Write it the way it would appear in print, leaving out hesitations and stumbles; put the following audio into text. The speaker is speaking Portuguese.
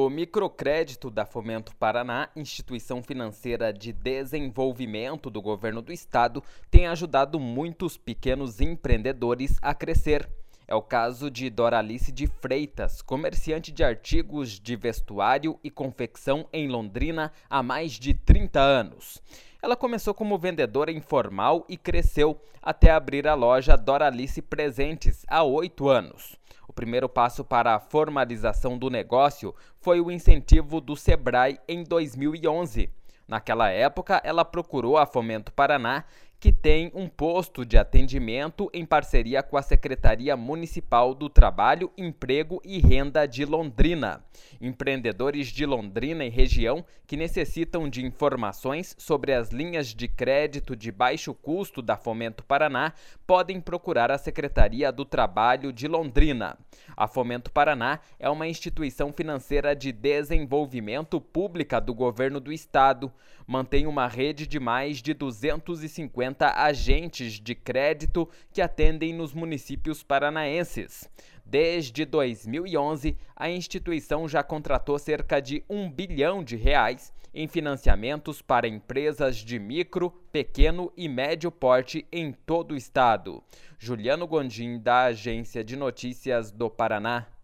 microcrédito da Fomento Paraná, instituição financeira de desenvolvimento do governo do estado, tem ajudado muitos pequenos empreendedores a crescer. É o caso de Doralice de Freitas, comerciante de artigos de vestuário e confecção em Londrina há mais de 30 anos. Ela começou como vendedora informal e cresceu até abrir a loja Doralice Presentes há 8 anos. O primeiro passo para a formalização do negócio foi o incentivo do Sebrae em 2011. Naquela época, ela procurou a Fomento Paraná, que tem um posto de atendimento em parceria com a Secretaria Municipal do Trabalho, Emprego e Renda de Londrina. Empreendedores de Londrina e região que necessitam de informações sobre as linhas de crédito de baixo custo da Fomento Paraná podem procurar a Secretaria do Trabalho de Londrina. A Fomento Paraná é uma instituição financeira de desenvolvimento pública do governo do estado. Mantém uma rede de mais de 250 agentes de crédito que atendem nos municípios paranaenses. Desde 2011, a instituição já contratou cerca de R$ 1 bilhão em financiamentos para empresas de micro, pequeno e médio porte em todo o estado. Juliano Gondim, da Agência de Notícias do Paraná.